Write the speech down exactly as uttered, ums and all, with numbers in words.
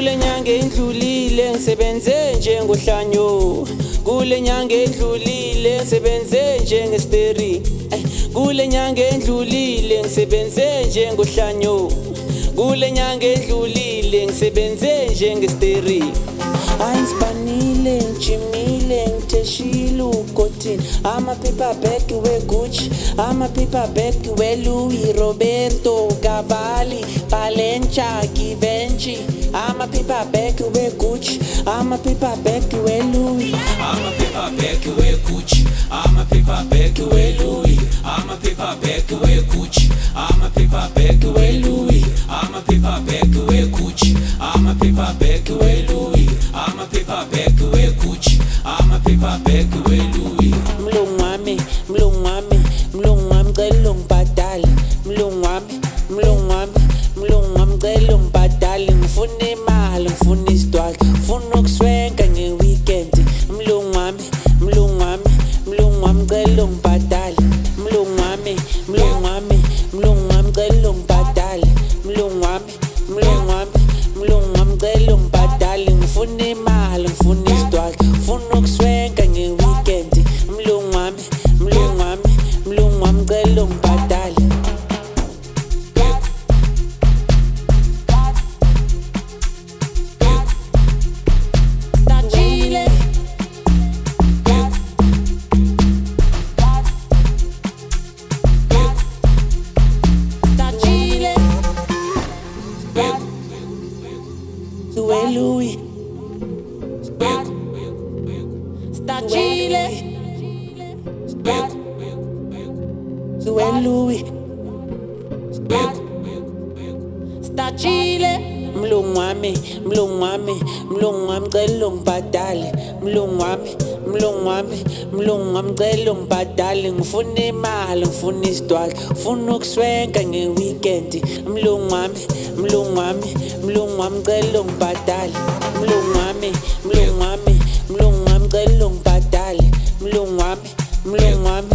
Kule nyanga endlulile ngisebenze njengohlanyo. Kule nyanga endlulile ngisebenze njengesteri. Kule nyanga endlulile ngisebenze njengohlanyo. Kule nyanga endlulile ngisebenze njengesteri. Ayisibanile ngijimile ngitheshile ugothini. Ama-paper bag we-Gucci, ama-paper bag we-Louis Roberto Cavalli, Balenciaga, Givenchy. Ama-paper bag we-Gucci, ama-paper bag we-Louis. Ama-paper bag we-Gucci, ama-paper bag we-Louis. Ama-paper bag we-Gucci, ama-paper bag we-Louis. Ama-paper bag we-Gucci, ama-paper bag we-Louis. Ama-paper bag we-Gucci, ama-paper bag we-Louis. Mlungu wami, mlungu wami, mlungu wami cela ungibhadale. Mlungu wami, mlungu wami, mlungu wami cela ungibhadale. Ngifuna imali, ngifuna isidwala, ngifuna ukuswenka nge-weekend. Mlungu wami, mlungu wami, mlungu wami cela ungibhadale. Mlungu wami, mlungu wami, mlungu wami cela ungibhadale. Mlungu wami, mlungu wami, mlungu wami cela ungibhadale. Ngifuna imali, ngifuna isidwala, ngifuna ukuswenka nge-weekend. Mlungu wami, mlungu wami, mlungu wami cela ungibhadale. Stajile, stajile, we-Louis. Stajile, we-Louis. Stajile. Mlungu wami, mlungu wami, mlungu wami cela ungibhadale. Mlungu wami, mlungu wami, mlungu wami cela ungibhadale. Ngifuna imali, ngifuna isidwala, ngifuna ukuswenka nge-weekend. Mlungu wami, mlungu wami, mlungu wami cela ungibhadale. Mlungu wami, mlungu wami, mlungu wami cela ungibhadale. Mlungu wami, mlungu wami,